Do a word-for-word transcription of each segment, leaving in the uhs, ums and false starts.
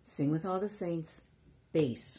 Sing with all the saints, bass.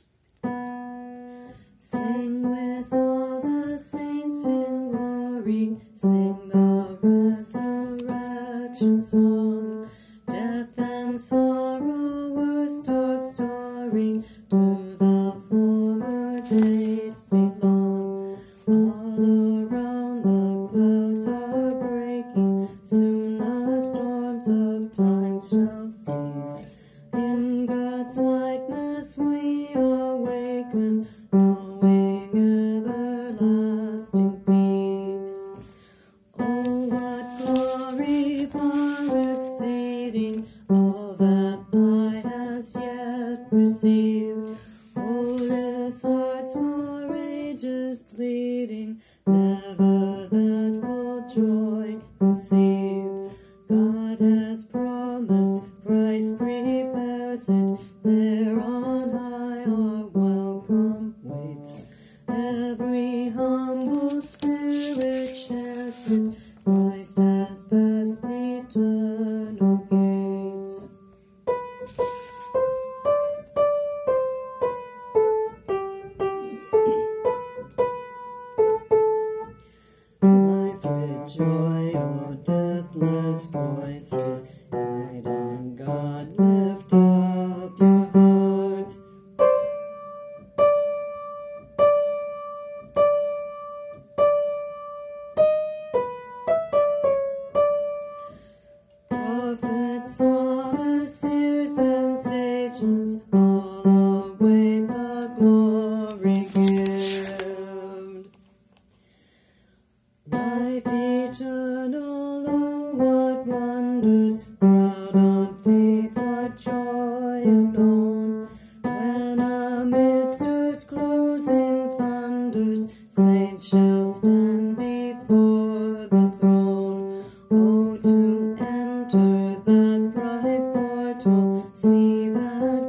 Sing with all the saints in glory, sing the resurrection song. Death and sorrow were dark story, to the former days belong. All around the clouds are breaking, soon the storms of time shall cease. In God's likeness we awaken, knowing everlasting peace. Oh, what glory far exceeding all that eye has yet received. Holiest hearts for ages bleeding, never that full joy conceived. God has promised, Christ prepares it, there on high our welcome waits. Every humble spirit shares it, Christ has passed the eternal gates. Life with joy, oh deathless voices, guide on God, lift up your hearts. Prophets, psalmists, seers, and sages, all await the glory gift. Life eternal, oh what wonders, crowd on faith, what joy unknown. When amidst earth's closing thunders, saints shall stand before the throne. Oh, to enter that bright portal, see that